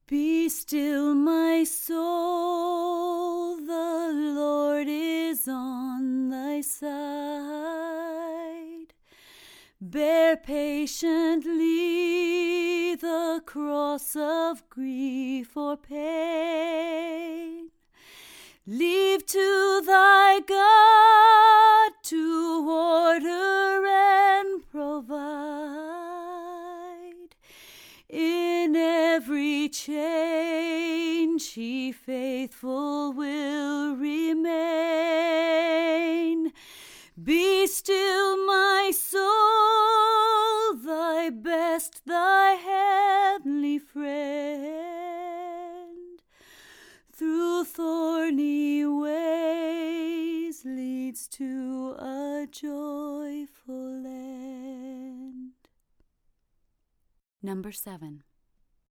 Be still, my soul, the Lord is on thy side. Bear patiently the cross of grief or pain. Leave to thy God to order and provide. In every change he faithful will remain. Be still, my soul, thy best, thy heavenly friend, through thorny ways leads to a joyful end. Number 7.